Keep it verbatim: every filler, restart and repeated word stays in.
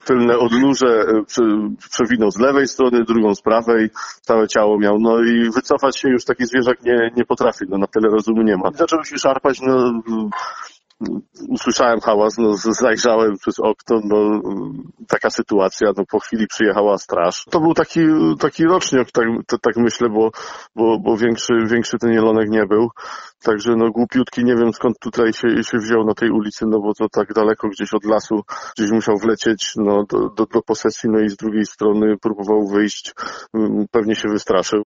tylne odnóże przewinął z lewej strony, drugą z prawej, całe ciało miał, no i wycofać się już taki zwierzak nie, nie potrafi, no na tyle rozumu nie ma. Zaczął się szarpać, no usłyszałem hałas, no zajrzałem przez okno, no taka sytuacja, no po chwili przyjechała straż. To był taki, taki roczniok, tak, tak myślę, bo, bo, bo większy, większy ten jelonek nie był. Także no głupiutki, nie wiem skąd tutaj się, się wziął na tej ulicy, no bo to tak daleko gdzieś od lasu, gdzieś musiał wlecieć no, do, do, do posesji, no i z drugiej strony próbował wyjść, pewnie się wystraszył.